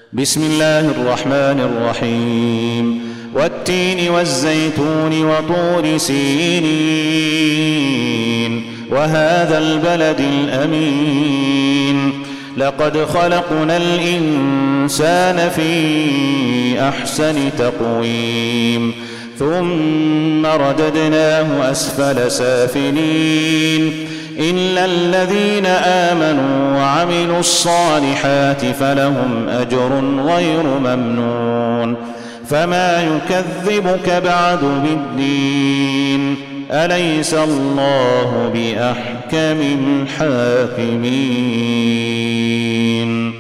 بسم الله الرحمن الرحيم والتين والزيتون وطور سينين وهذا البلد الأمين لقد خلقنا الإنسان في أحسن تقويم ثم رددناه أسفل سافلين إلا الذين آمنوا وعملوا الصالحات فلهم أجر غير ممنون فما يكذبك بعد بالدين أليس الله بأحكم الحاكمين.